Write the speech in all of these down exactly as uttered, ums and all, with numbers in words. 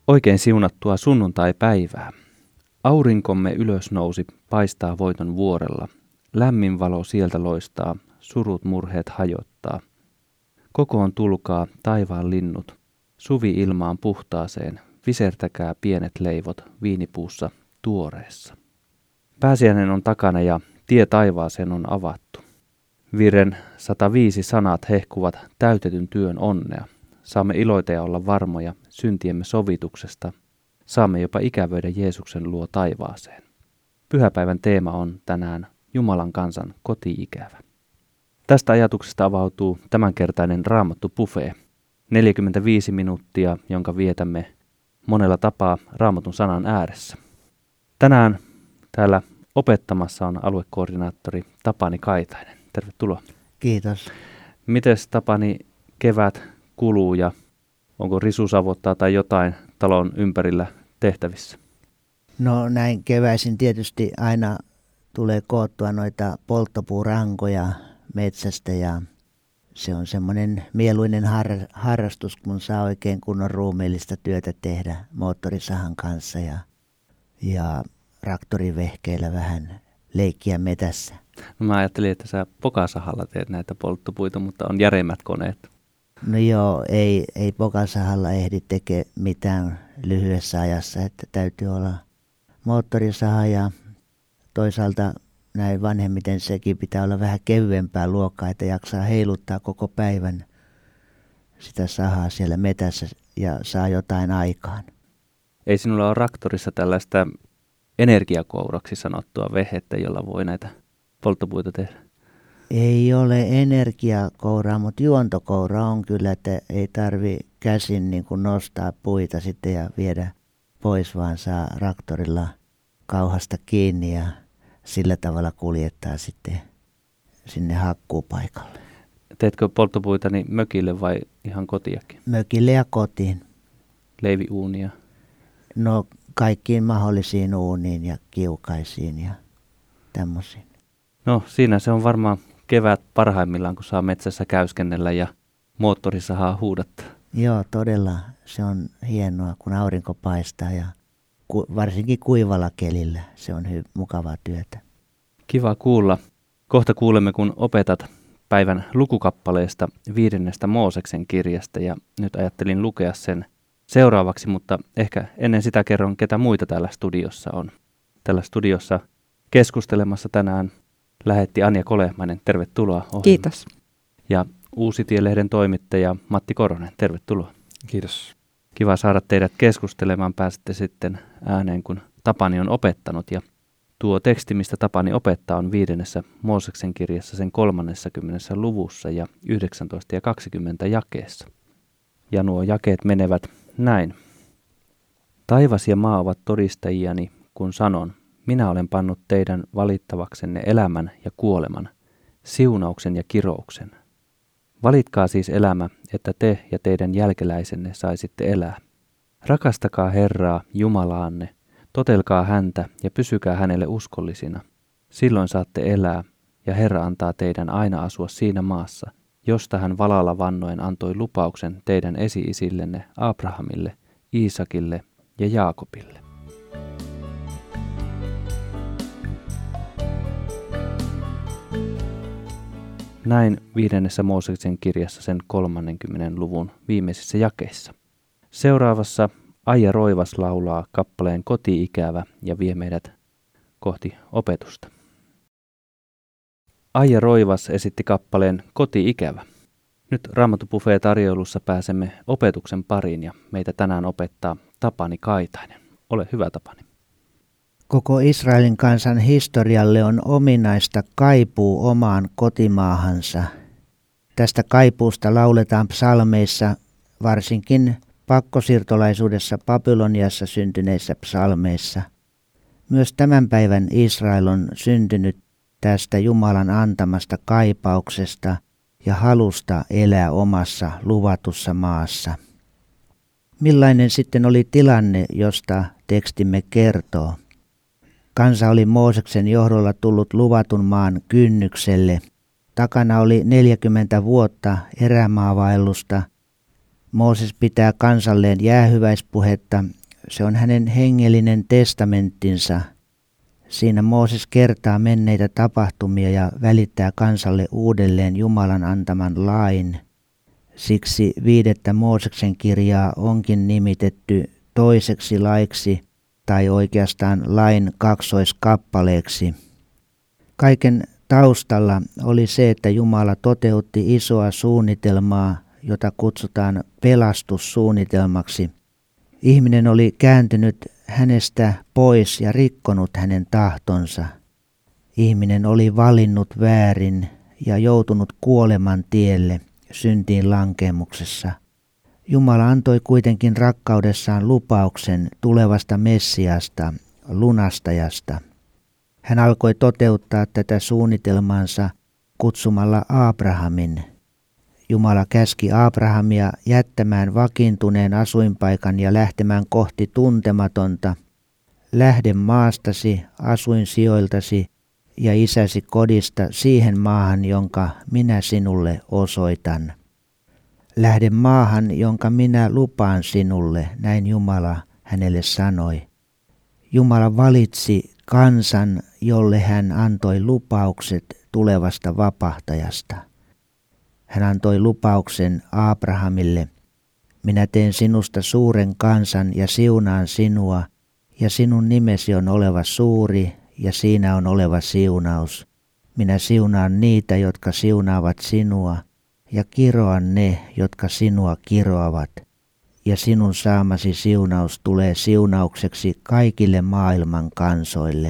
Oikein siunattua sunnuntai-päivää. Aurinkomme ylösnousi paistaa voiton vuorella. Lämmin valo sieltä loistaa, surut murheet hajottaa. Kokoon tulkaa taivaan linnut, suvi ilmaan puhtaaseen, visertäkää pienet leivot viinipuussa tuoreessa. Pääsiäinen on takana ja tie taivaaseen on avattu. Virren sata viisi sanat hehkuvat täytetyn työn onnea. Saamme iloita ja olla varmoja syntiemme sovituksesta. Saamme jopa ikävöidä Jeesuksen luo taivaaseen. Pyhäpäivän teema on tänään Jumalan kansan koti-ikävä. Tästä ajatuksesta avautuu tämänkertainen Raamattu Buffet, neljäkymmentäviisi minuuttia, jonka vietämme monella tapaa Raamatun sanan ääressä. Tänään täällä opettamassa on aluekoordinaattori Tapani Kaitainen. Tervetuloa. Kiitos. Mites Tapani kevät kuluu ja onko risusavottaa tai jotain talon ympärillä tehtävissä? No näin keväisin tietysti aina tulee koottua noita polttopuurankoja metsästä ja se on semmoinen mieluinen har- harrastus, kun saa oikein kunnon ruumiillista työtä tehdä moottorisahan kanssa ja, ja traktorivehkeillä vähän leikkiä metässä. No mä ajattelin, että sä pokasahalla teet näitä polttopuita, mutta on järeimmät koneet. No joo, ei, ei pokasahalla ehdi tekemään mitään lyhyessä ajassa, että täytyy olla moottorisaha ja toisaalta näin vanhemmiten sekin pitää olla vähän kevyempää luokkaa, että jaksaa heiluttaa koko päivän sitä sahaa siellä metässä ja saa jotain aikaan. Ei sinulla ole traktorissa tällaista energiakouraksi sanottua vehettä, jolla voi näitä polttopuita tehdä? Ei ole energiakouraa, mutta juontokoura on kyllä, että ei tarvi käsin niin kuin nostaa puita sitten ja viedä pois, vaan saa traktorilla kauhasta kiinni ja sillä tavalla kuljettaa sitten sinne hakkuupaikalle. Teetkö polttopuita niin mökille vai ihan kotiakin? Mökille ja kotiin. Leiviuunia? No kaikkiin mahdollisiin uuniin ja kiukaisiin ja tämmöisiin. No siinä se on varmaan kevät parhaimmillaan, kun saa metsässä käyskennellä ja moottorisahaa huudattaa. Joo, todella se on hienoa, kun aurinko paistaa ja ku, varsinkin kuivalla kelillä se on hy- mukavaa työtä. Kiva kuulla. Kohta kuulemme, kun opetat päivän lukukappaleesta viidennestä Mooseksen kirjasta ja nyt ajattelin lukea sen seuraavaksi, mutta ehkä ennen sitä kerron, ketä muita täällä studiossa on. Täällä studiossa keskustelemassa tänään lähetti Anja Kolehmainen. Tervetuloa ohjelmaan. Kiitos. Ja Uusitielehden toimittaja Matti Koronen. Tervetuloa. Kiitos. Kiva saada teidät keskustelemaan. Pääsette sitten ääneen, kun Tapani on opettanut. Ja tuo teksti, mistä Tapani opettaa, on viidennessä Mooseksen kirjassa sen kolmannessakymmenessä luvussa ja yhdeksäntoista ja kaksikymmentä jakeessa. Ja nuo jakeet menevät näin. Taivas ja maa ovat todistajiani, kun sanon, minä olen pannut teidän valittavaksenne elämän ja kuoleman, siunauksen ja kirouksen. Valitkaa siis elämä, että te ja teidän jälkeläisenne saisitte elää. Rakastakaa Herraa, Jumalaanne, totelkaa häntä ja pysykää hänelle uskollisina. Silloin saatte elää, ja Herra antaa teidän aina asua siinä maassa, josta hän valalla vannoen antoi lupauksen teidän esi-isillenne Abrahamille, Iisakille ja Jaakobille. Näin viidennessä Mooseksen kirjassa sen kolmannenkymmenennen luvun viimeisissä jakeissa. Seuraavassa Aija Roivas laulaa kappaleen Koti-ikävä ja vie meidät kohti opetusta. Aija Roivas esitti kappaleen Koti-ikävä. Nyt Raamattu Buffet -tarjoilussa pääsemme opetuksen pariin ja meitä tänään opettaa Tapani Kaitainen. Ole hyvä, Tapani. Koko Israelin kansan historialle on ominaista kaipuu omaan kotimaahansa. Tästä kaipuusta lauletaan psalmeissa, varsinkin pakkosiirtolaisuudessa Babyloniassa syntyneissä psalmeissa. Myös tämän päivän Israel on syntynyt tästä Jumalan antamasta kaipauksesta ja halusta elää omassa luvatussa maassa. Millainen sitten oli tilanne, josta tekstimme kertoo? Kansa oli Mooseksen johdolla tullut luvatun maan kynnykselle. Takana oli neljäkymmentä vuotta erämaavaellusta. Mooses pitää kansalleen jäähyväispuhetta. Se on hänen hengellinen testamenttinsa. Siinä Mooses kertaa menneitä tapahtumia ja välittää kansalle uudelleen Jumalan antaman lain. Siksi viidettä Mooseksen kirjaa onkin nimitetty toiseksi laiksi tai oikeastaan lain kaksoiskappaleeksi. Kaiken taustalla oli se, että Jumala toteutti isoa suunnitelmaa, jota kutsutaan pelastussuunnitelmaksi. Ihminen oli kääntynyt hänestä pois ja rikkonut hänen tahtonsa. Ihminen oli valinnut väärin ja joutunut kuoleman tielle syntiin lankemuksessa. Jumala antoi kuitenkin rakkaudessaan lupauksen tulevasta Messiasta, lunastajasta. Hän alkoi toteuttaa tätä suunnitelmaansa kutsumalla Abrahamin. Jumala käski Abrahamia jättämään vakiintuneen asuinpaikan ja lähtemään kohti tuntematonta. Lähde maastasi, asuinsijoiltasi ja isäsi kodista siihen maahan, jonka minä sinulle osoitan. Lähde maahan, jonka minä lupaan sinulle, näin Jumala hänelle sanoi. Jumala valitsi kansan, jolle hän antoi lupaukset tulevasta vapahtajasta. Hän antoi lupauksen Abrahamille, minä teen sinusta suuren kansan ja siunaan sinua, ja sinun nimesi on oleva suuri, ja siinä on oleva siunaus. Minä siunaan niitä, jotka siunaavat sinua, ja kiroan ne, jotka sinua kiroavat. Ja sinun saamasi siunaus tulee siunaukseksi kaikille maailman kansoille.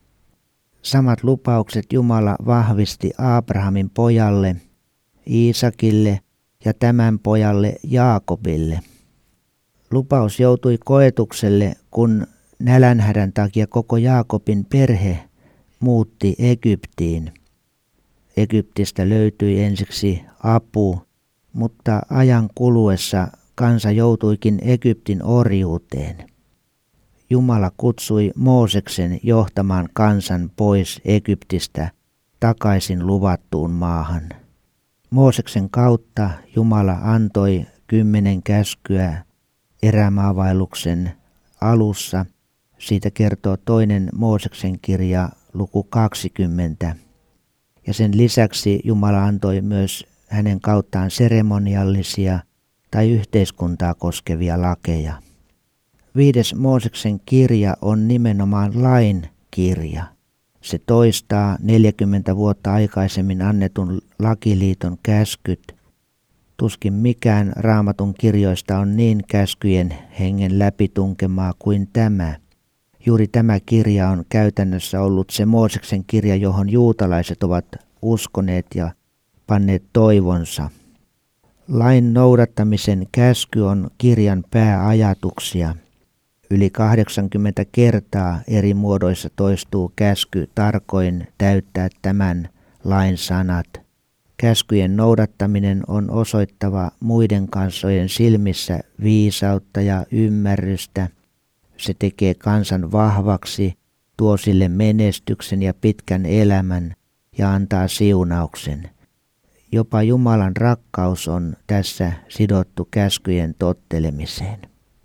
Samat lupaukset Jumala vahvisti Abrahamin pojalle, Iisakille ja tämän pojalle Jaakobille. Lupaus joutui koetukselle, kun nälänhädän takia koko Jaakobin perhe muutti Egyptiin. Egyptistä löytyi ensiksi apu, mutta ajan kuluessa kansa joutuikin Egyptin orjuuteen. Jumala kutsui Mooseksen johtamaan kansan pois Egyptistä takaisin luvattuun maahan. Mooseksen kautta Jumala antoi kymmenen käskyä erämaavaelluksen alussa. Siitä kertoo toinen Mooseksen kirja luku kaksikymmentä. Ja sen lisäksi Jumala antoi myös hänen kauttaan seremoniallisia tai yhteiskuntaa koskevia lakeja. Viides Mooseksen kirja on nimenomaan lain kirja. Se toistaa neljäkymmentä vuotta aikaisemmin annetun lakiliiton käskyt. Tuskin mikään Raamatun kirjoista on niin käskyjen hengen läpitunkemaa kuin tämä. Juuri tämä kirja on käytännössä ollut se Mooseksen kirja, johon juutalaiset ovat uskoneet ja panneet toivonsa. Lain noudattamisen käsky on kirjan pääajatuksia. Yli kahdeksankymmentä kertaa eri muodoissa toistuu käsky tarkoin täyttää tämän lain sanat. Käskyjen noudattaminen on osoittava muiden kansojen silmissä viisautta ja ymmärrystä. Se tekee kansan vahvaksi, tuo sille menestyksen ja pitkän elämän ja antaa siunauksen. Jopa Jumalan rakkaus on tässä sidottu käskyjen tottelemiseen.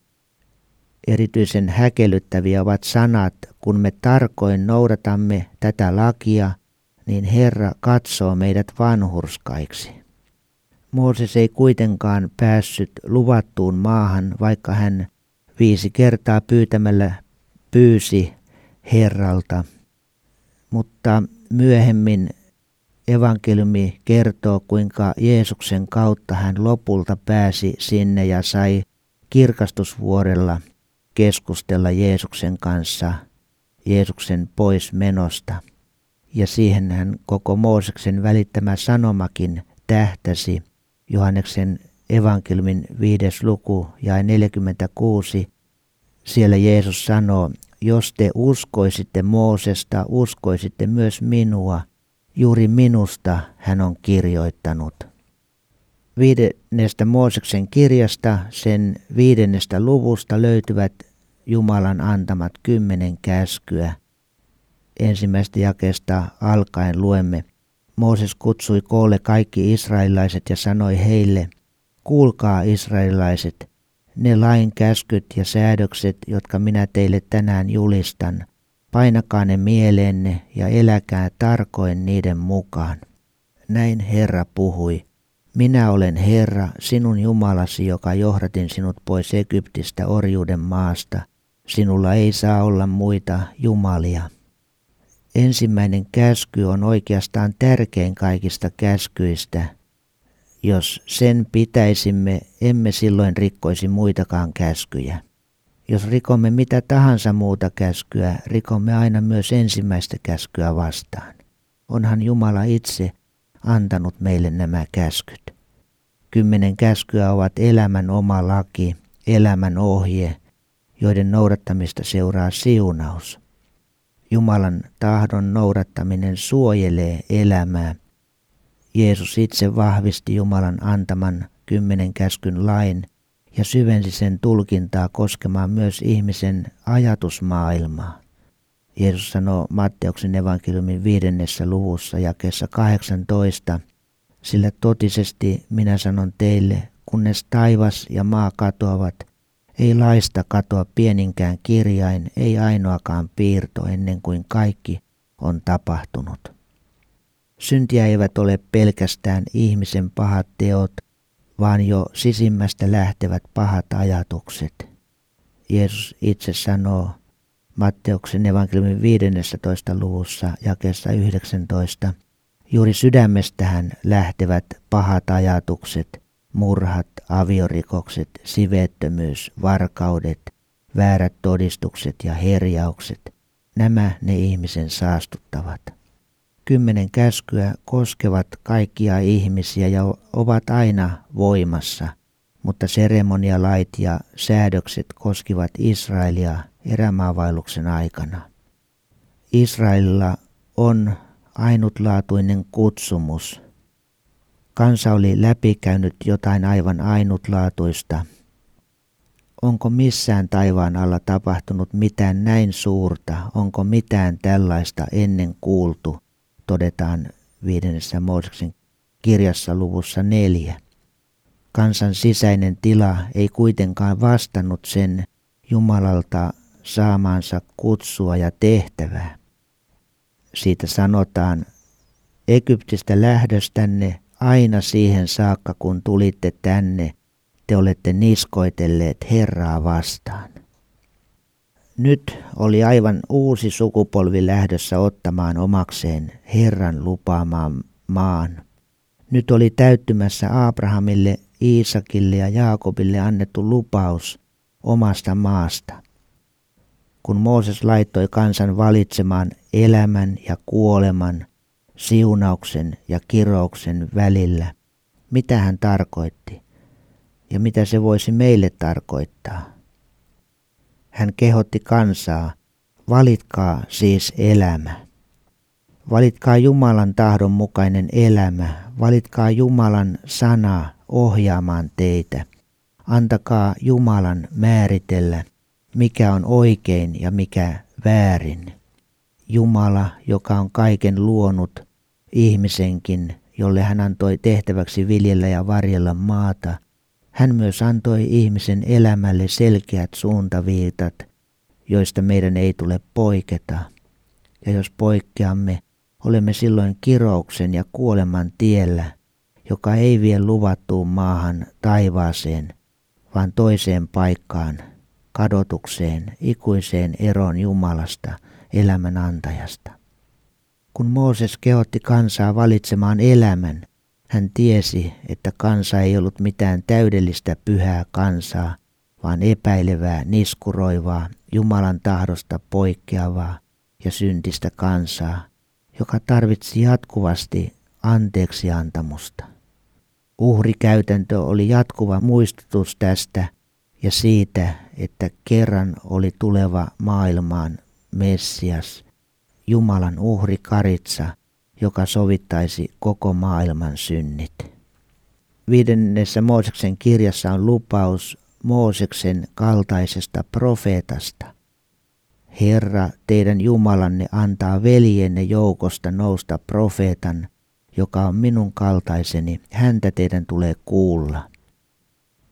Erityisen häkellyttäviä ovat sanat, kun me tarkoin noudatamme tätä lakia, niin Herra katsoo meidät vanhurskaiksi. Mooses ei kuitenkaan päässyt luvattuun maahan, vaikka hän viisi kertaa pyytämällä pyysi Herralta. Mutta myöhemmin evankeliumi kertoo, kuinka Jeesuksen kautta hän lopulta pääsi sinne ja sai kirkastusvuorella keskustella Jeesuksen kanssa Jeesuksen pois menosta. Ja siihen hän koko Mooseksen välittämä sanomakin tähtäsi. Johanneksen evankeliumin viides luku jae neljäkymmentäkuusi. Siellä Jeesus sanoo, jos te uskoisitte Moosesta, uskoisitte myös minua. Juuri minusta hän on kirjoittanut. Viidennestä Mooseksen kirjasta, sen viidennestä luvusta löytyvät Jumalan antamat kymmenen käskyä. Ensimmäistä jakeesta alkaen luemme. Mooses kutsui koolle kaikki israelilaiset ja sanoi heille, kuulkaa israelilaiset, ne lain käskyt ja säädökset, jotka minä teille tänään julistan, painakaa ne mieleenne ja eläkää tarkoin niiden mukaan. Näin Herra puhui. Minä olen Herra, sinun Jumalasi, joka johdatin sinut pois Egyptistä orjuuden maasta. Sinulla ei saa olla muita jumalia. Ensimmäinen käsky on oikeastaan tärkein kaikista käskyistä. Jos sen pitäisimme, emme silloin rikkoisi muitakaan käskyjä. Jos rikomme mitä tahansa muuta käskyä, rikomme aina myös ensimmäistä käskyä vastaan. Onhan Jumala itse antanut meille nämä käskyt. Kymmenen käskyä ovat elämän oma laki, elämän ohje, joiden noudattamista seuraa siunaus. Jumalan tahdon noudattaminen suojelee elämää. Jeesus itse vahvisti Jumalan antaman kymmenen käskyn lain ja syvensi sen tulkintaa koskemaan myös ihmisen ajatusmaailmaa. Jeesus sanoo Matteuksen evankeliumin viidennessä luvussa jakeessa kahdeksantoista, sillä totisesti minä sanon teille, kunnes taivas ja maa katoavat, ei laista katoa pieninkään kirjain, ei ainoakaan piirto ennen kuin kaikki on tapahtunut. Syntiä eivät ole pelkästään ihmisen pahat teot, vaan jo sisimmästä lähtevät pahat ajatukset. Jeesus itse sanoo Matteuksen evankeliumin viidennessä luvussa jakeessa yhdeksäntoista, juuri sydämestähän lähtevät pahat ajatukset, murhat, aviorikokset, siveettömyys, varkaudet, väärät todistukset ja herjaukset. Nämä ne ihmisen saastuttavat. Kymmenen käskyä koskevat kaikkia ihmisiä ja ovat aina voimassa, mutta seremonialait ja säädökset koskivat Israelia erämaavaelluksen aikana. Israelilla on ainutlaatuinen kutsumus. Kansa oli läpikäynyt jotain aivan ainutlaatuista. Onko missään taivaan alla tapahtunut mitään näin suurta? Onko mitään tällaista ennen kuultu? Todetaan viidennessä Mooseksen kirjassa luvussa neljä. Kansan sisäinen tila ei kuitenkaan vastannut sen Jumalalta saamaansa kutsua ja tehtävää. Siitä sanotaan, Egyptistä lähdöstänne aina siihen saakka, kun tulitte tänne, te olette niskoitelleet Herraa vastaan. Nyt oli aivan uusi sukupolvi lähdössä ottamaan omakseen Herran lupaamaan maan. Nyt oli täyttymässä Abrahamille, Iisakille ja Jaakobille annettu lupaus omasta maasta. Kun Mooses laittoi kansan valitsemaan elämän ja kuoleman, siunauksen ja kirouksen välillä, mitä hän tarkoitti ja mitä se voisi meille tarkoittaa. Hän kehotti kansaa, valitkaa siis elämä. Valitkaa Jumalan tahdon mukainen elämä, valitkaa Jumalan sana ohjaamaan teitä. Antakaa Jumalan määritellä, mikä on oikein ja mikä väärin. Jumala, joka on kaiken luonut, ihmisenkin, jolle hän antoi tehtäväksi viljellä ja varjella maata, hän myös antoi ihmisen elämälle selkeät suuntaviitat, joista meidän ei tule poiketa. Ja jos poikkeamme, olemme silloin kirouksen ja kuoleman tiellä, joka ei vie luvattuun maahan taivaaseen, vaan toiseen paikkaan, kadotukseen, ikuiseen eroon Jumalasta, elämän antajasta. Kun Mooses kehotti kansaa valitsemaan elämän, hän tiesi, että kansa ei ollut mitään täydellistä pyhää kansaa, vaan epäilevää, niskuroivaa, Jumalan tahdosta poikkeavaa ja syntistä kansaa, joka tarvitsi jatkuvasti anteeksiantamusta. Uhrikäytäntö oli jatkuva muistutus tästä ja siitä, että kerran oli tuleva maailmaan Messias, Jumalan uhrikaritsa, joka sovittaisi koko maailman synnit. Viidennessä Mooseksen kirjassa on lupaus Mooseksen kaltaisesta profeetasta. Herra, teidän Jumalanne antaa veljenne joukosta nousta profeetan, joka on minun kaltaiseni, häntä teidän tulee kuulla.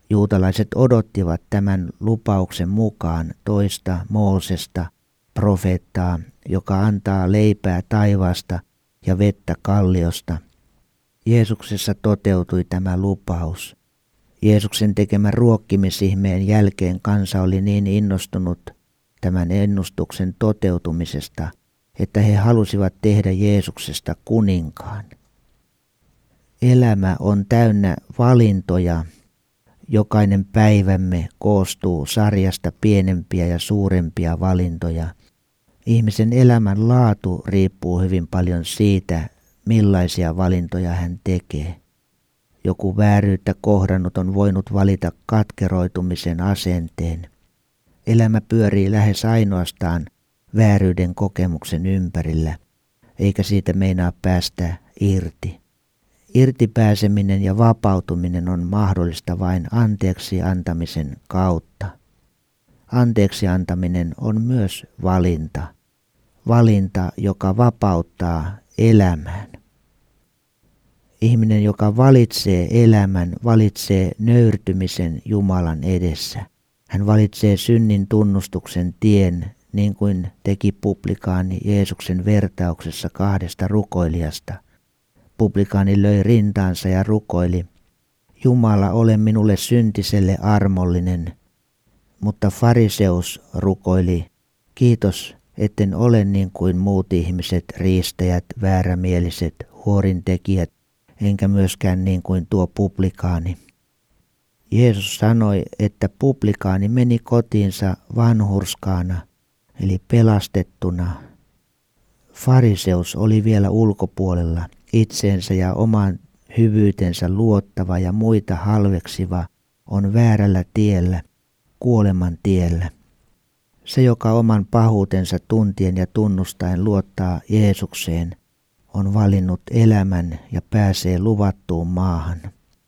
Juutalaiset odottivat tämän lupauksen mukaan toista Moosesta, profeettaa, joka antaa leipää taivaasta ja vettä kalliosta. Jeesuksessa toteutui tämä lupaus. Jeesuksen tekemän ruokkimisihmeen jälkeen kansa oli niin innostunut tämän ennustuksen toteutumisesta, että he halusivat tehdä Jeesuksesta kuninkaan. Elämä on täynnä valintoja. Jokainen päivämme koostuu sarjasta pienempiä ja suurempia valintoja. Ihmisen elämän laatu riippuu hyvin paljon siitä, millaisia valintoja hän tekee. Joku vääryyttä kohdannut on voinut valita katkeroitumisen asenteen. Elämä pyörii lähes ainoastaan vääryyden kokemuksen ympärillä, eikä siitä meinaa päästä irti. Irti pääseminen ja vapautuminen on mahdollista vain anteeksi antamisen kautta. Anteeksi antaminen on myös valinta. Valinta, joka vapauttaa elämään. Ihminen, joka valitsee elämän, valitsee nöyrtymisen Jumalan edessä. Hän valitsee synnin tunnustuksen tien, niin kuin teki publikaani Jeesuksen vertauksessa kahdesta rukoilijasta. Publikaani löi rintaansa ja rukoili, Jumala, ole minulle syntiselle armollinen. Mutta fariseus rukoili, kiitos, etten ole niin kuin muut ihmiset, riistäjät, väärämieliset, huorintekijät, enkä myöskään niin kuin tuo publikaani. Jeesus sanoi, että publikaani meni kotiinsa vanhurskaana, eli pelastettuna. Fariseus oli vielä ulkopuolella, itseensä ja oman hyvyytensä luottava ja muita halveksiva, on väärällä tiellä, kuoleman tiellä. Se, joka oman pahuutensa tuntien ja tunnustaen luottaa Jeesukseen, on valinnut elämän ja pääsee luvattuun maahan.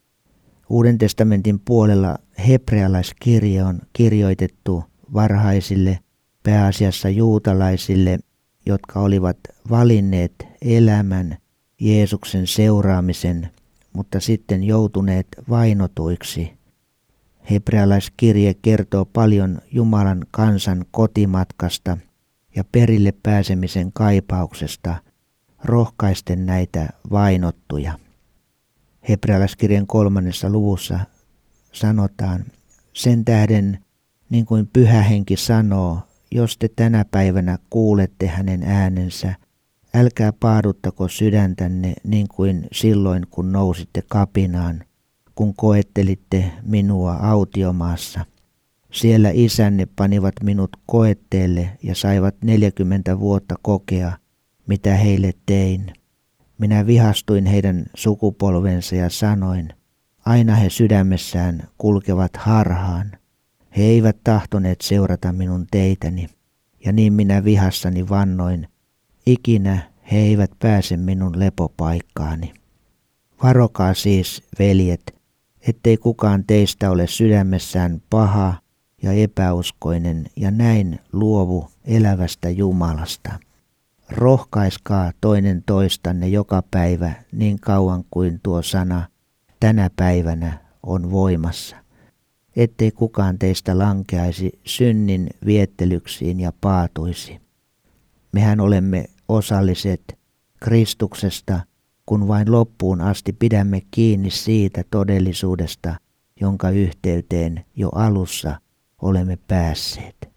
Uuden testamentin puolella hebrealaiskirje on kirjoitettu varhaisille, pääasiassa juutalaisille, jotka olivat valinneet elämän, Jeesuksen seuraamisen, mutta sitten joutuneet vainotuiksi. Hebrealaiskirje kertoo paljon Jumalan kansan kotimatkasta ja perille pääsemisen kaipauksesta, rohkaisten näitä vainottuja. Hebrealaiskirjan kolmannessa luvussa sanotaan, sen tähden, niin kuin Pyhä Henki sanoo, jos te tänä päivänä kuulette hänen äänensä, älkää paaduttako sydäntänne niin kuin silloin, kun nousitte kapinaan, kun koettelitte minua autiomaassa. Siellä isänne panivat minut koetteelle ja saivat neljäkymmentä vuotta kokea, mitä heille tein. Minä vihastuin heidän sukupolvensa ja sanoin, aina he sydämessään kulkevat harhaan. He eivät tahtoneet seurata minun teitäni, ja niin minä vihassani vannoin, ikinä he eivät pääse minun lepopaikkaani. Varokaa siis, veljet, ettei kukaan teistä ole sydämessään paha ja epäuskoinen ja näin luovu elävästä Jumalasta. Rohkaiskaa toinen toistanne joka päivä niin kauan kuin tuo sana tänä päivänä on voimassa, ettei kukaan teistä lankeaisi synnin viettelyksiin ja paatuisi. Mehän olemme osalliset Kristuksesta, kun vain loppuun asti pidämme kiinni siitä todellisuudesta, jonka yhteyteen jo alussa olemme päässeet.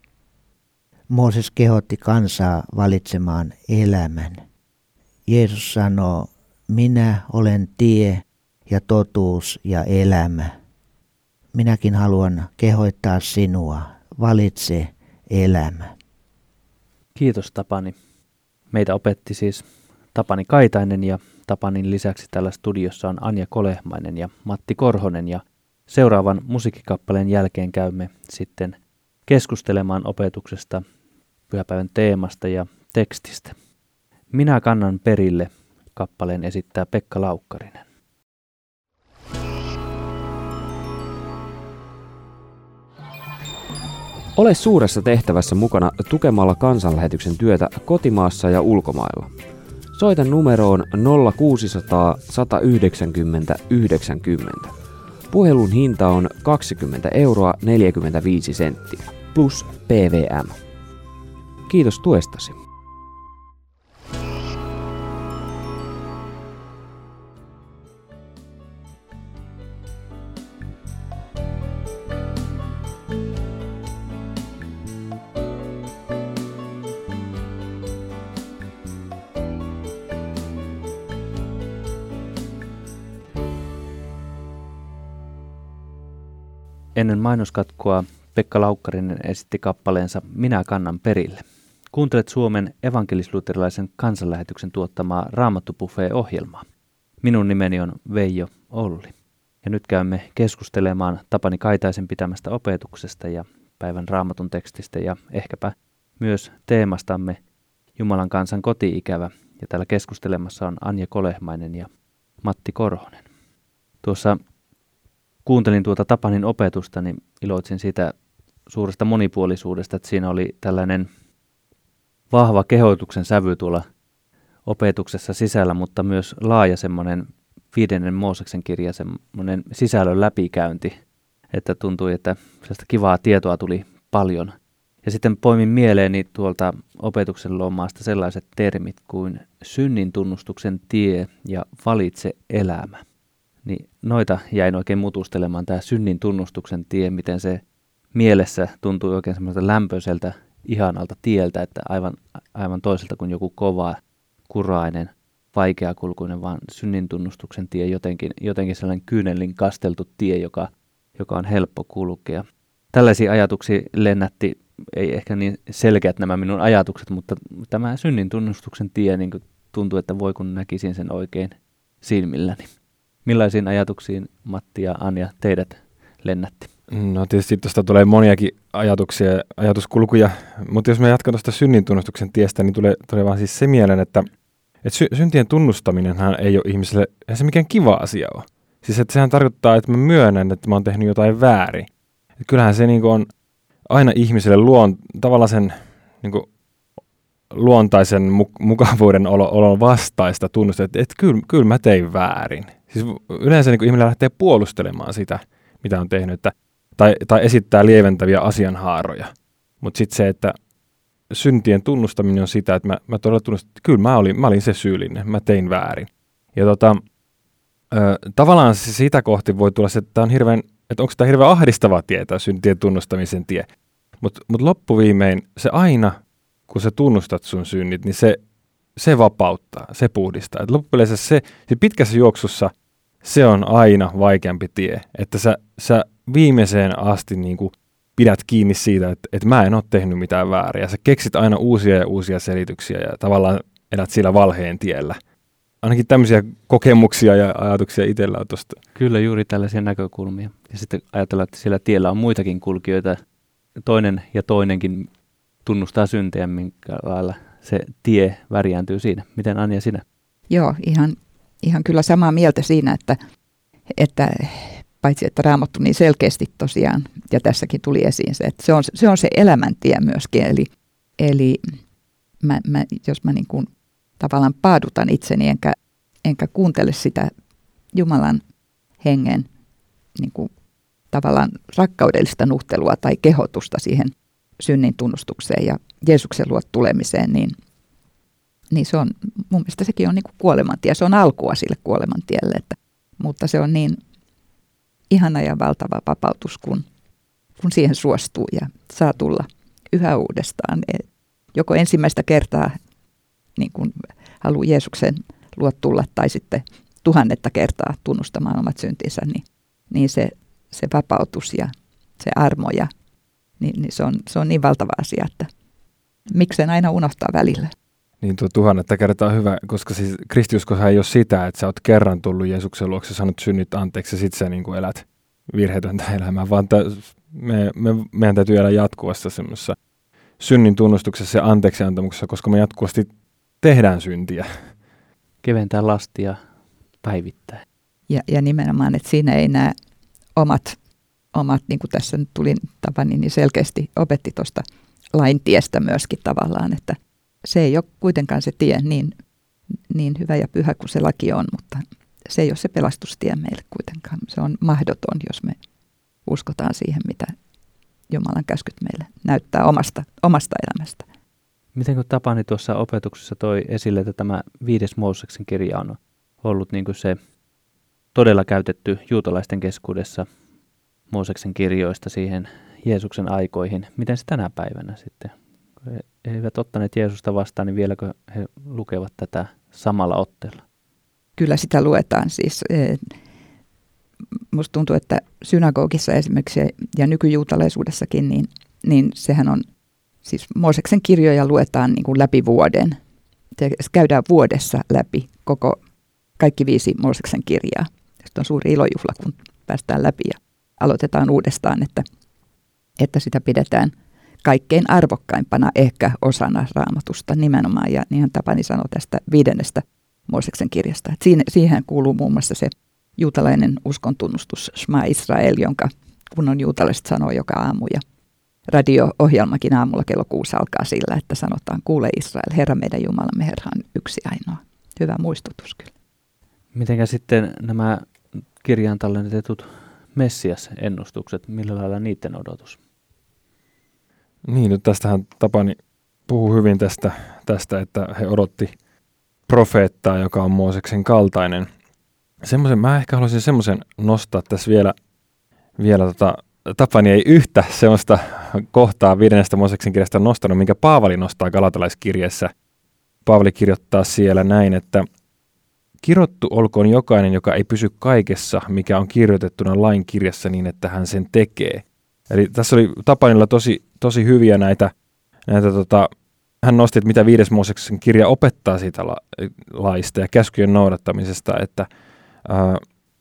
Mooses kehotti kansaa valitsemaan elämän. Jeesus sanoo, minä olen tie ja totuus ja elämä. Minäkin haluan kehoittaa sinua, valitse elämä. Kiitos Tapani. Meitä opetti siis Tapani Kaitainen ja Tapanin lisäksi täällä studiossa on Anja Kolehmainen ja Matti Korhonen ja seuraavan musiikkikappaleen jälkeen käymme sitten keskustelemaan opetuksesta, pyhäpäivän teemasta ja tekstistä. Minä kannan perille kappaleen esittää Pekka Laukkarinen. Ole suuressa tehtävässä mukana tukemalla kansanlähetyksen työtä kotimaassa ja ulkomailla. Soita numeroon nolla kuusi nolla nolla, yksi yhdeksän nolla, yhdeksänkymmentä. Puhelun hinta on kaksikymmentä euroa neljäkymmentäviisi senttiä plus P V M. Kiitos tuestasi. Ennen mainoskatkoa Pekka Laukkarinen esitti kappaleensa Minä kannan perille. Kuuntelet Suomen evankelis-luterilaisen kansanlähetyksen tuottamaa Raamattu-buffet-ohjelmaa. Minun nimeni on Veijo Olli. Ja nyt käymme keskustelemaan Tapani Kaitaisen pitämästä opetuksesta ja päivän Raamatun tekstistä ja ehkäpä myös teemastamme Jumalan kansan koti-ikävä. Ja täällä keskustelemassa on Anja Kolehmainen ja Matti Korhonen. Tuossa kuuntelin tuota Tapanin opetusta, niin iloitsin siitä suuresta monipuolisuudesta, että siinä oli tällainen vahva kehotuksen sävy tuolla opetuksessa sisällä, mutta myös laaja semmoinen viidennen Mooseksen kirja, semmoinen sisällön läpikäynti, että tuntui, että sellaista kivaa tietoa tuli paljon. Ja sitten poimin mieleeni tuolta opetuksen lomaasta sellaiset termit kuin synnin tunnustuksen tie ja valitse elämä. Niin noita jäin oikein mutustelemaan, tämä synnin tunnustuksen tie, miten se mielessä tuntui oikein semmoiselta lämpöiseltä, ihanalta tieltä, että aivan, aivan toiselta kuin joku kova, kurainen, vaikeakulkuinen, vaan synnin tunnustuksen tie, jotenkin, jotenkin sellainen kyynelin kasteltu tie, joka, joka on helppo kulkea. Tällaisia ajatuksia lennätti, ei ehkä niin selkeät nämä minun ajatukset, mutta tämä synnin tunnustuksen tie niin tuntuu, että voi kun näkisin sen oikein silmilläni. Millaisiin ajatuksiin Matti ja Anja teidät lennätti? No tietysti tuosta tulee moniakin ajatuksia ja ajatuskulkuja, mutta jos me jatkan tuosta synnin tunnustuksen tiestä, niin tulee, tulee vaan siis se mieleen, että, että sy- syntien tunnustaminenhan ei ole ihmiselle, ei se mikään kiva asia ole. Siis että sehän tarkoittaa, että mä myönnän, että mä oon tehnyt jotain väärin. Et kyllähän se niinku on aina ihmiselle luon, tavallaan sen niinku, luontaisen mu- mukavuuden olo, olon vastaista tunnustaa, että, että kyllä, kyllä mä tein väärin. Siis yleensä niin ihminen lähtee puolustelemaan sitä, mitä on tehnyt, että, tai, tai esittää lieventäviä asianhaaroja. Mutta sitten se, että syntien tunnustaminen on sitä, että mä, mä todella tunnustan, että kyllä mä olin, mä olin se syyllinen, mä tein väärin. Ja tota, ö, tavallaan se sitä kohti voi tulla se, että, on hirveän, että onko tämä hirveän ahdistava tie, tämä syntien tunnustamisen tie. Mutta mut loppuviimein se aina, kun sä tunnustat sun synnit, niin se, se vapauttaa, se puhdistaa. Et loppupeleissä se, se pitkässä juoksussa se on aina vaikeampi tie, että sä, sä viimeiseen asti niin kuin pidät kiinni siitä, että, että mä en ole tehnyt mitään väärin. Ja sä keksit aina uusia ja uusia selityksiä ja tavallaan elät sillä valheen tiellä. Ainakin tämmöisiä kokemuksia ja ajatuksia itsellä on tosta. Kyllä, juuri tällaisia näkökulmia. Ja sitten ajatellaan, että siellä tiellä on muitakin kulkijoita. Toinen ja toinenkin tunnustaa syntejä, minkä lailla se tie värjääntyy siinä. Miten Anja sinä? Joo, ihan, ihan kyllä samaa mieltä siinä, että, että paitsi että Raamattu niin selkeästi tosiaan, ja tässäkin tuli esiin se, että se on se, on se elämäntie myöskin. Eli, eli mä, mä, jos mä niin kuin tavallaan paadutan itseni, enkä, enkä kuuntele sitä Jumalan hengen niin kuin tavallaan rakkaudellista nuhtelua tai kehotusta siihen synnin tunnustukseen ja Jeesuksen luo tulemiseen, niin, niin se on, mun mielestä sekin on niin kuin kuolemantie. Se on alkua sille kuolemantielle, että, mutta se on niin ihana ja valtava vapautus, kun, kun siihen suostuu ja saa tulla yhä uudestaan. Joko ensimmäistä kertaa niin kuin haluaa Jeesuksen luo tulla tai sitten tuhannetta kertaa tunnustamaan omat syntinsä, niin, niin se, se vapautus ja se armo ja Niin, niin se, on, se on niin valtava asia, että miksei aina unohtaa välillä. Niin tuo tuhannetta kertaa on hyvä, koska siis kristiuskohan ei ole sitä, että sä oot kerran tullut Jeesuksen luokse, sanot synnit anteeksi ja sit sä niin kuin elät virheetöntä elämää, vaan t- me, me, meidän täytyy elää jatkuvassa semmoisessa synnin tunnustuksessa ja anteeksiantamuksessa, koska me jatkuvasti tehdään syntiä. Keventää lastia päivittäin. Ja, ja nimenomaan, että siinä ei nämä omat omat, niin kuin tässä nyt tuli Tapani, niin selkeästi opetti tuosta lain tiestä myöskin tavallaan, että se ei ole kuitenkaan se tie niin, niin hyvä ja pyhä kuin se laki on, mutta se ei ole se pelastustie meille kuitenkaan. Se on mahdoton, jos me uskotaan siihen, mitä Jumalan käskyt meille näyttää omasta, omasta elämästä. Miten kun Tapani tuossa opetuksessa toi esille, että tämä viides Mooseksen kirja on ollut niin kuin se todella käytetty juutalaisten keskuudessa Mooseksen kirjoista siihen Jeesuksen aikoihin. Miten se tänä päivänä sitten? Kun he eivät ottaneet Jeesusta vastaan, niin vieläkö he lukevat tätä samalla otteella? Kyllä sitä luetaan siis. Musta tuntuu, että synagogissa esimerkiksi ja nykyjuutalaisuudessakin, niin, niin sehän on, siis Mooseksen kirjoja luetaan niin kuin läpi vuoden. Se käydään vuodessa läpi koko, kaikki viisi Mooseksen kirjaa. Sitten on suuri ilojuhla, kun päästään läpi ja aloitetaan uudestaan, että, että sitä pidetään kaikkein arvokkaimpana ehkä osana Raamatusta nimenomaan. Ja niinhän Tapani sanoi tästä viidennestä Mooseksen kirjasta. Että siinä, siihen kuuluu muun muassa se juutalainen uskontunnustus Shema Israel, jonka kunnon juutalaiset sanoo joka aamu. Ja radio-ohjelmakin aamulla kello kuusi alkaa sillä, että sanotaan, kuule Israel, Herra meidän Jumalamme, Herra on yksi ainoa. Hyvä muistutus kyllä. Mitenkä sitten nämä kirjaan tallennetetut Messias-ennustukset, millä lailla niiden odotus? Niin, nyt tästähän Tapani puhuu hyvin tästä, tästä, että he odotti profeettaa, joka on Mooseksen kaltainen. Semmoisen, mä ehkä haluaisin semmoisen nostaa tässä vielä, vielä tota, Tapani ei yhtä semmoista kohtaa viidennestä Mooseksen kirjasta nostanut, minkä Paavali nostaa galatalaiskirjeessä. Paavali kirjoittaa siellä näin, että kirottu olkoon jokainen, joka ei pysy kaikessa, mikä on kirjoitettuna lain kirjassa niin, että hän sen tekee. Eli tässä oli Tapanilla tosi, tosi hyviä näitä, näitä tota, hän nosti, että mitä viides Mooseksen kirja opettaa siitä la, laista ja käskyjen noudattamisesta, että ää,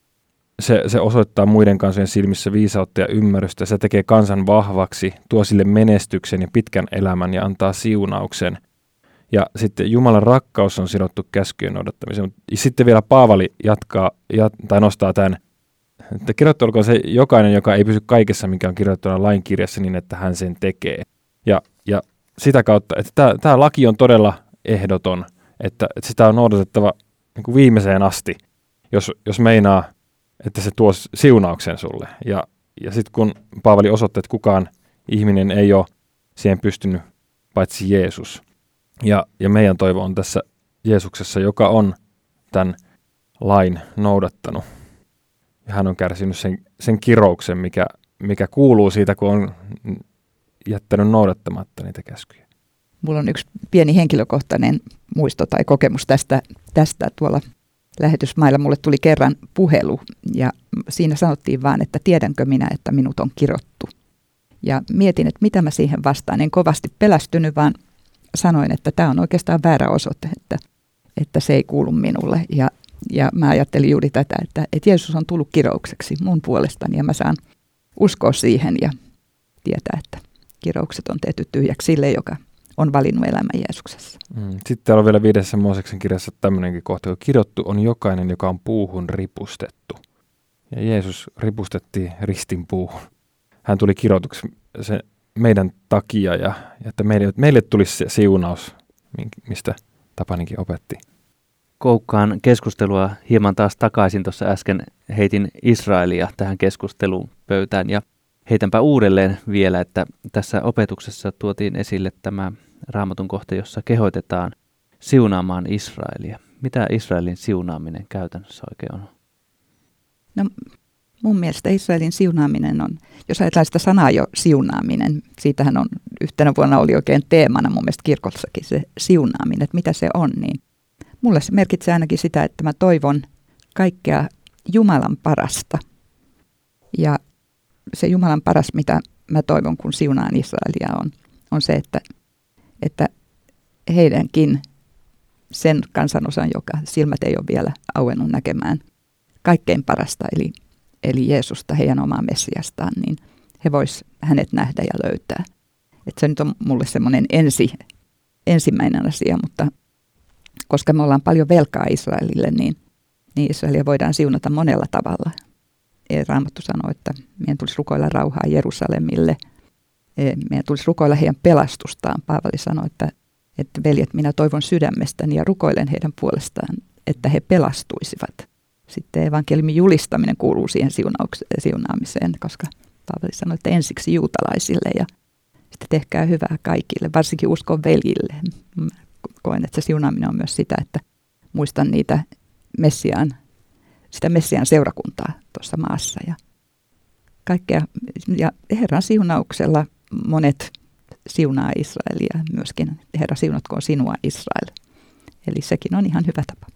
se, se osoittaa muiden kansojen silmissä viisautta ja ymmärrystä, se tekee kansan vahvaksi, tuo sille menestyksen ja pitkän elämän ja antaa siunauksen. Ja sitten Jumalan rakkaus on sidottu käskyjen noudattamiseen. Sitten vielä Paavali jatkaa, jat, tai nostaa tämän, että kirjoittu olkoon se jokainen, joka ei pysy kaikessa, mikä on kirjoittuna lain kirjassa niin, että hän sen tekee. Ja, ja sitä kautta, että tämä laki on todella ehdoton, että, että sitä on noudatettava niin kuin viimeiseen asti, jos, jos meinaa, että se tuo siunauksen sulle. Ja, ja sitten kun Paavali osoittaa, että kukaan ihminen ei ole siihen pystynyt, paitsi Jeesus. Ja, ja meidän toivo on tässä Jeesuksessa, joka on tämän lain noudattanut. Ja hän on kärsinyt sen, sen kirouksen, mikä, mikä kuuluu siitä, kun on jättänyt noudattamatta niitä käskyjä. Mulla on yksi pieni henkilökohtainen muisto tai kokemus tästä, tästä tuolla lähetysmailla. Mulle tuli kerran puhelu ja siinä sanottiin vaan, että tiedänkö minä, että minut on kirottu. Ja mietin, että mitä mä siihen vastaan. En kovasti pelästynyt, vaan sanoin, että tämä on oikeastaan väärä osoite, että, että se ei kuulu minulle. Ja, ja mä ajattelin juuri tätä, että, että Jeesus on tullut kiroukseksi mun puolestani ja mä saan uskoa siihen ja tietää, että kiroukset on tehty tyhjäksi sille, joka on valinnut elämän Jeesuksessa. Mm. Sitten täällä on vielä viidessä Mooseksen kirjassa tämmöinenkin kohta, kun kirottu on jokainen, joka on puuhun ripustettu. Ja Jeesus ripustettiin ristin puuhun. Hän tuli kirotuksi se meidän takia ja, ja että meille, meille tulisi se siunaus, mistä Tapaninkin opetti. Koukkaan keskustelua hieman taas takaisin. Tuossa äsken heitin Israelia tähän keskusteluun pöytään ja heitänpä uudelleen vielä, että tässä opetuksessa tuotiin esille tämä Raamatun kohta, jossa kehoitetaan siunaamaan Israelia. Mitä Israelin siunaaminen käytännössä oikein on? No, mun mielestä Israelin siunaaminen on, jos ajatellaan sitä sanaa jo siunaaminen, siitähän on yhtenä vuonna oli oikein teemana mun mielestä kirkossakin se siunaaminen, että mitä se on, niin mulle se merkitsee ainakin sitä, että mä toivon kaikkea Jumalan parasta. Ja se Jumalan paras, mitä mä toivon, kun siunaan Israelia, on, on se, että, että heidänkin sen kansanosan, joka silmät ei ole vielä auennut näkemään kaikkein parasta, eli, eli Jeesusta, heidän omaa Messiastaan, niin he vois hänet nähdä ja löytää. Että se nyt on mulle semmoinen ensi, ensimmäinen asia, mutta koska me ollaan paljon velkaa Israelille, niin, niin Israelia voidaan siunata monella tavalla. Raamattu sanoo, että meidän tulisi rukoilla rauhaa Jerusalemille. Meidän tulisi rukoilla heidän pelastustaan. Paavali sanoi, että, että veljet, minä toivon sydämestäni ja rukoilen heidän puolestaan, että he pelastuisivat. sitten evankeliumin julistaminen kuuluu siihen siunaamiseen, koska Paavali sanoi, että ensiksi juutalaisille ja sitten tehkää hyvää kaikille, varsinkin uskon veljille. Koen, että se siunaaminen on myös sitä, että muistan niitä Messiaan, sitä Messiaan seurakuntaa tuossa maassa. Ja, kaikkea, ja Herran siunauksella monet siunaa Israelia myöskin. Herra siunatkoon sinua Israel. Eli sekin on ihan hyvä tapa.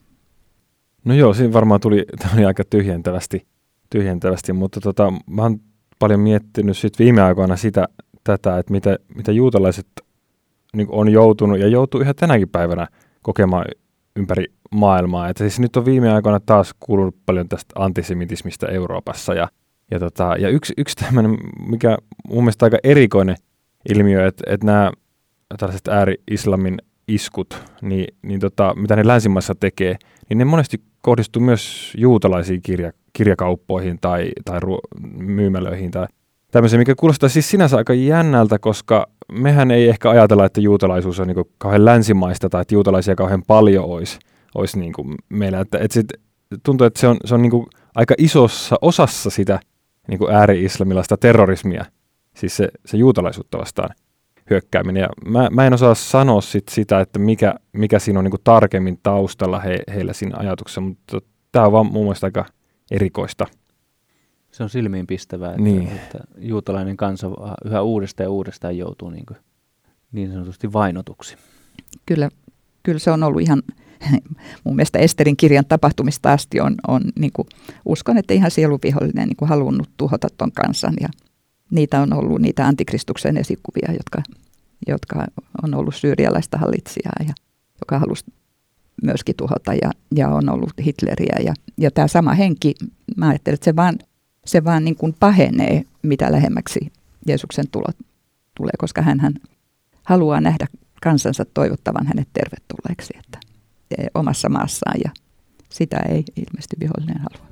No joo, siinä varmaan tuli, tuli aika tyhjentävästi, tyhjentävästi mutta tota, mä oon paljon miettinyt sit viime aikoina sitä, tätä, että mitä, mitä juutalaiset niin on joutunut ja joutuu yhä tänäkin päivänä kokemaan ympäri maailmaa. Että siis nyt on viime aikoina taas kuulunut paljon tästä antisemitismistä Euroopassa. Ja, ja, tota, ja yksi, yksi tämmöinen, mikä mun mielestä aika erikoinen ilmiö, että, että nämä tällaiset ääri-islamin iskut, niin, niin tota, mitä ne länsimaissa tekee, niin ne monesti kohdistuu myös juutalaisiin kirja, kirjakauppoihin tai, tai ruo- myymälöihin tai tämmöisiä, mikä kuulostaa siis sinänsä aika jännältä, koska mehän ei ehkä ajatella, että juutalaisuus on niin kuin kauhean länsimaista tai että juutalaisia kauhean paljon olisi, olisi niin kuin meillä. Että, että sit tuntuu, että se on, se on niin kuin aika isossa osassa sitä niin kuin ääri-islamilaista terrorismia, siis se, se juutalaisuutta vastaan hyökkääminen. Ja mä, mä en osaa sanoa sit sitä, että mikä, mikä siinä on niin kuin tarkemmin taustalla he, heillä siinä ajatuksessa, mutta tämä on vaan mun mielestä aika erikoista. Se on silmiinpistävää, että, niin. että juutalainen kansa yhä uudestaan ja uudestaan joutuu niin, kuin, niin sanotusti vainotuksi. Kyllä, kyllä se on ollut ihan, mun mielestä Esterin kirjan tapahtumista asti on, on niin kuin, uskon, että ihan sieluvihollinen niin kuin halunnut tuhota ton kansan. Ja niitä on ollut niitä antikristuksen esikuvia, jotka, jotka on ollut syyrialaista hallitsijaa ja joka halusi myöskin tuhota ja, ja on ollut Hitleriä. Ja, ja tämä sama henki, mä ajattelen, että se vaan Se vaan niin kuin pahenee, mitä lähemmäksi Jeesuksen tulot tulee, koska hän haluaa nähdä kansansa toivottavan hänet tervetulleeksi että omassa maassaan, ja sitä ei ilmeisesti vihollinen halua.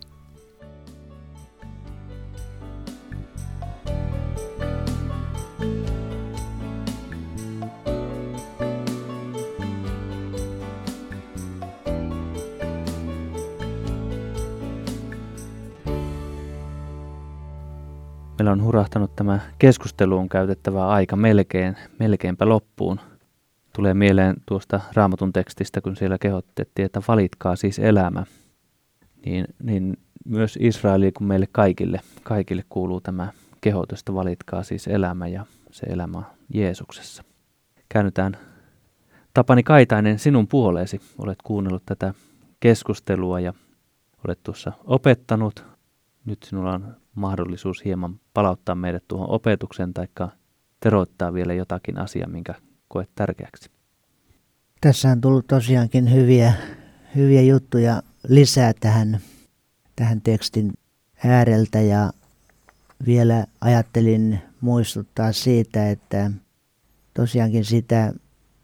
Meillä on hurahtanut tämä keskusteluun käytettävä aika melkein, melkeinpä loppuun. Tulee mieleen tuosta Raamatun tekstistä, kun siellä kehotettiin, että valitkaa siis elämä. Niin, niin myös Israeliin kuin meille kaikille, kaikille kuuluu tämä kehotus, että valitkaa siis elämä, ja se elämä on Jeesuksessa. Käännytään Tapani Kaitainen sinun puoleesi. Olet kuunnellut tätä keskustelua ja olet tuossa opettanut. Nyt sinulla on mahdollisuus hieman palauttaa meidät tuohon opetukseen tai teroittaa vielä jotakin asiaa, minkä koet tärkeäksi. Tässä on tullut tosiaankin hyviä, hyviä juttuja lisää tähän, tähän tekstin ääreltä, ja vielä ajattelin muistuttaa siitä, että tosiaankin sitä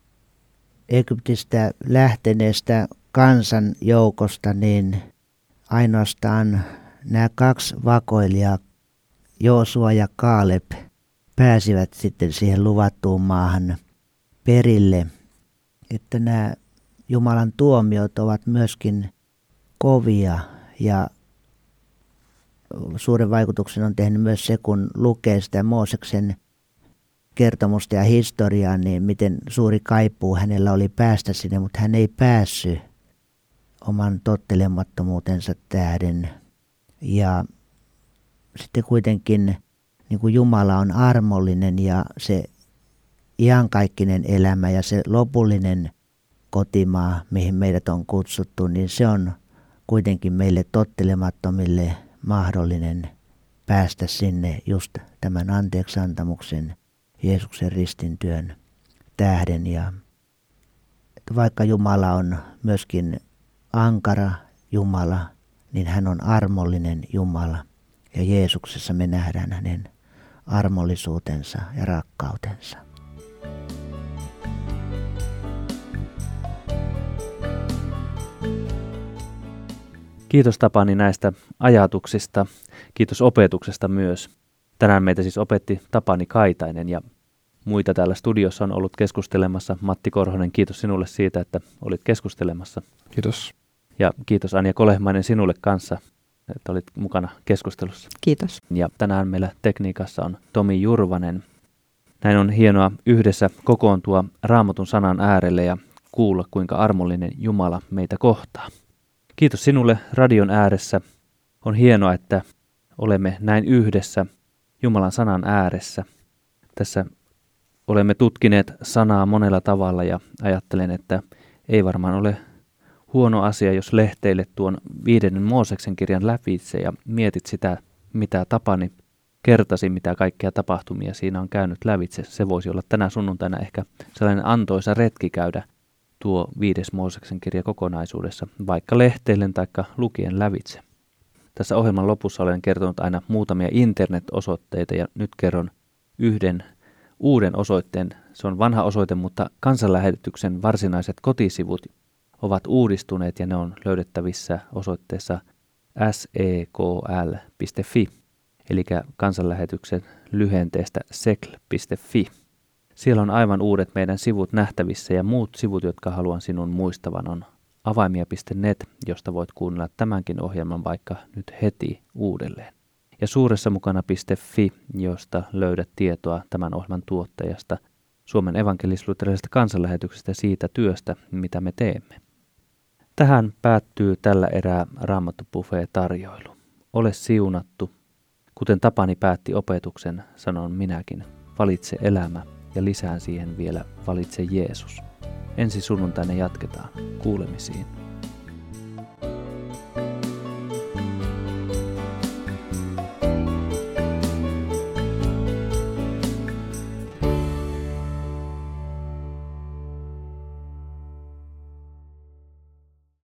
Egyptistä lähteneestä kansan joukosta, niin ainoastaan nämä kaksi vakoilijaa, Joosua ja Kaaleb, pääsivät sitten siihen luvattuun maahan perille. Että nämä Jumalan tuomiot ovat myöskin kovia, ja suuren vaikutuksen on tehnyt myös se, kun lukee sitä Mooseksen kertomusta ja historiaa, niin miten suuri kaipuu hänellä oli päästä sinne, mutta hän ei päässyt oman tottelemattomuutensa tähden. Ja sitten kuitenkin niin kuin Jumala on armollinen, ja se iankaikkinen elämä ja se lopullinen kotimaa, mihin meidät on kutsuttu, niin se on kuitenkin meille tottelemattomille mahdollinen päästä sinne just tämän anteeksiantamuksen Jeesuksen ristintyön tähden. Ja vaikka Jumala on myöskin ankara Jumala, niin hän on armollinen Jumala, ja Jeesuksessa me nähdään hänen armollisuutensa ja rakkautensa. Kiitos Tapani näistä ajatuksista. Kiitos opetuksesta myös. Tänään meitä siis opetti Tapani Kaitainen, ja muita täällä studiossa on ollut keskustelemassa. Matti Korhonen, kiitos sinulle siitä, että olit keskustelemassa. Kiitos. Ja kiitos Anja Kolehmainen sinulle kanssa, että olit mukana keskustelussa. Kiitos. Ja tänään meillä tekniikassa on Tomi Jurvanen. Näin on hienoa yhdessä kokoontua Raamatun sanan äärelle ja kuulla, kuinka armollinen Jumala meitä kohtaa. Kiitos sinulle radion ääressä. On hienoa, että olemme näin yhdessä Jumalan sanan ääressä. Tässä olemme tutkineet sanaa monella tavalla ja ajattelen, että ei varmaan ole huono asia, jos lehteilet tuon viidennen Mooseksen kirjan lävitse ja mietit sitä, mitä Tapani kertasi, mitä kaikkia tapahtumia siinä on käynyt lävitse. Se voisi olla tänä sunnuntaina ehkä sellainen antoisa retki käydä tuo viides Mooseksen kirja kokonaisuudessa, vaikka lehteillen tai lukien lävitse. Tässä ohjelman lopussa olen kertonut aina muutamia internet-osoitteita ja nyt kerron yhden uuden osoitteen. Se on vanha osoite, mutta kansanlähetyksen varsinaiset kotisivut ovat uudistuneet ja ne on löydettävissä osoitteessa sekl piste fi, eli kansanlähetyksen lyhenteestä sekl piste fi. Siellä on aivan uudet meidän sivut nähtävissä ja muut sivut, jotka haluan sinun muistavan, on avaimia piste net, josta voit kuunnella tämänkin ohjelman vaikka nyt heti uudelleen. Ja suuressa mukana piste fi, josta löydät tietoa tämän ohjelman tuottajasta, Suomen evankelis-luterilaisesta kansanlähetyksestä ja siitä työstä, mitä me teemme. Tähän päättyy tällä erää Raamattu Buffet-tarjoilu. Ole siunattu. Kuten Tapani päätti opetuksen, sanon minäkin, valitse elämä ja lisään siihen vielä valitse Jeesus. Ensi sunnuntaina jatketaan. Kuulemisiin.